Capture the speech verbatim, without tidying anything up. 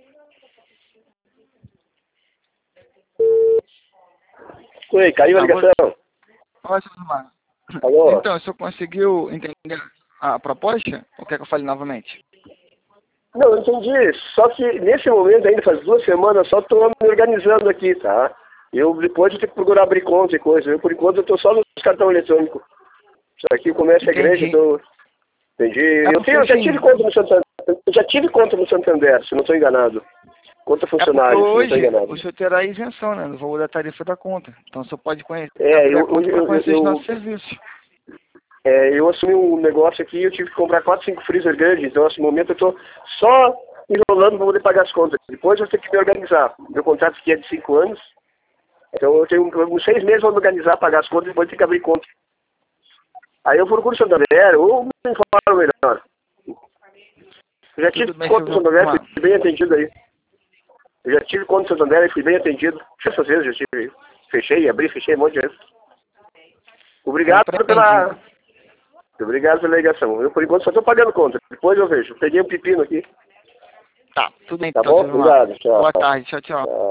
Oi, caiu a ligação. Oi, Silmar. Alô? Então, o senhor conseguiu entender a proposta? Ou quer que eu fale novamente? Não, eu entendi. Só que nesse momento ainda, faz duas semanas, só estou me organizando aqui, tá? Eu depois eu tenho que procurar abrir conta e coisa. Eu, por enquanto, eu estou só no cartão eletrônico. Isso aqui, o comércio é grande, então... Entendi. É eu, tenho, eu já tive conta no Santander. Eu já tive conta no Santander, se não estou enganado. Conta funcionária, é se não estou hoje enganado. o senhor terá isenção, né? No valor da tarifa da conta. Então o senhor pode conhecer É, eu, a conta eu, para eu, conhecer eu, os nossos serviços. É, eu assumi um negócio aqui e eu tive que comprar quatro, cinco freezer grandes, então nesse momento eu estou só enrolando para poder pagar as contas. Depois eu tenho que me organizar. Meu contrato aqui é de cinco anos, então eu tenho uns seis meses para me organizar, pagar as contas e depois tenho que abrir conta. Aí eu procuro o Santander, ou me informo melhor. Eu já tive bem, conta no Santander, fui bem atendido aí. Eu já tive conta no Santander e fui bem atendido. Essas vezes eu tive, fechei, abri, fechei um monte de vezes. Obrigado pela... Muito obrigado pela ligação. Eu, por enquanto, só estou pagando conta. Depois eu vejo. Peguei um pepino aqui. Tá, tudo bem Tá então, bom? Obrigado. Tchau. Boa tarde, tchau, tchau. Tchau.